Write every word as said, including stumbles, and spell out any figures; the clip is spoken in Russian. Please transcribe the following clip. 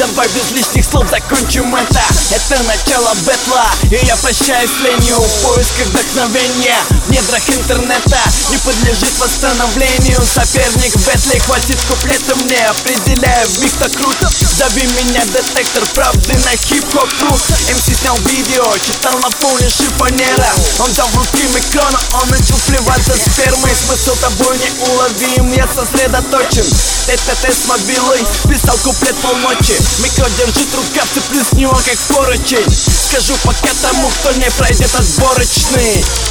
Давай без лишних слов закончим это. Это начало бэтла, и я прощаюсь с ленью в поисках вдохновения в недрах интернета. Не подлежит восстановлению соперник в бэтле. Хватит куплета мне, определяю в миг так круто. Зови меня детектор правды на хип-хоп круг. эм си снял видео, читал на фоне шифонера. Он взял в руки микрона, он начал плеваться спермой. Смысл тобой неуловим, я сосредоточен. Тет-а-тет с мобилой, писал куплет полночи. Микро держит рука, цеплюсь в него как поручень. Скажу пока тому, кто не пройдет отборочный.